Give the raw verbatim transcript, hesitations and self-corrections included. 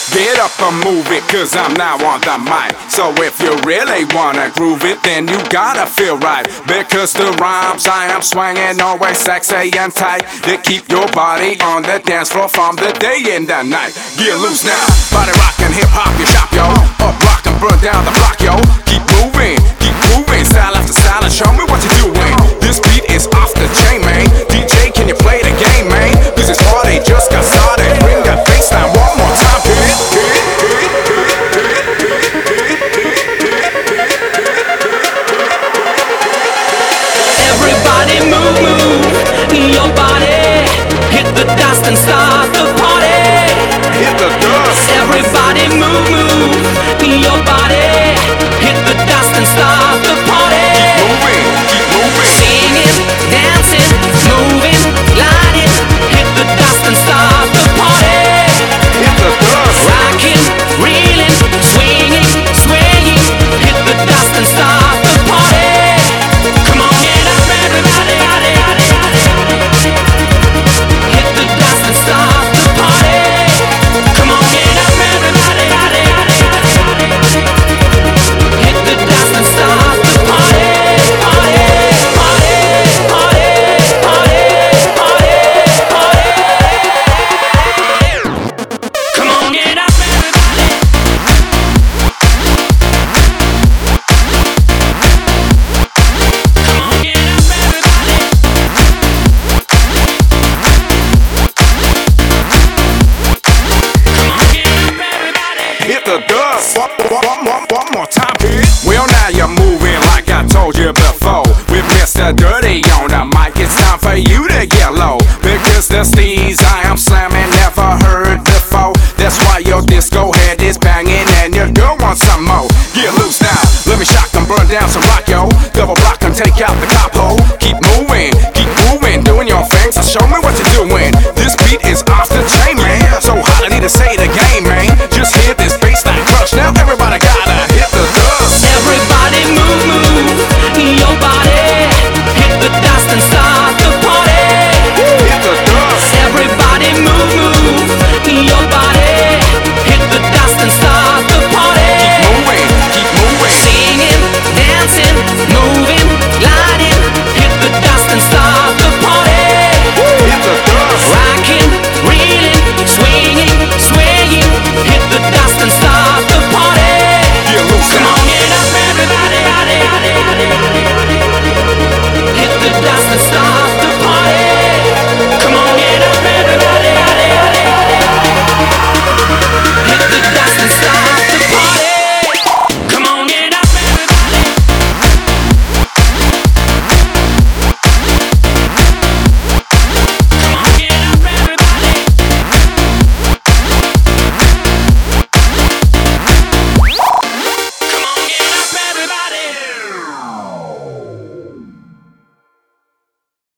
Get up and move it, cause I'm now on the mic. So if you really wanna groove it, then you gotta feel right. Because the rhymes I am swinging always sexy and tight. They keep your body on the dance floor from the day and the night. Get loose now, body rockin', hip hop, you shop, yo. Up rock and burn down the block, yo. Keep moving, keep moving, style after style, and show me what you're doing. This beat is off the chain, man. D J, can you play the game, man? Cause this party just got started. Bring that bassline one more time, kid. Everybody move, move your body. Hit the dust and start the party. Hit the dust. Everybody move, move your body. Hit the dust and start the party. Keep moving, keep moving. Singing, dancing, moving, gliding. Hit the dust and start the party. Hit the dust. Rocking, reeling, swinging, swaying. Hit the dust and start the party. Come on, get up, everybody. Hit the dust and start the party. Come on, get up, everybody. Hit the dust and start the party. Party, party, party, party, party, party. Come on, get up, everybody. Come on, get up, everybody. Come on, get up, everybody. Hit the dust. One, one, one, one more time, kid. Well, now you're moving like I told you before. With Mister Dirty on the mic, it's time for you to get low. Because the steez I am slamming never heard before. That's why your disco head is banging and your girl wants some more. Get loose now, let me shock and burn down some rock, yo. Double block and take out the cop hole. Keep moving, keep moving, doing your thing, so show me what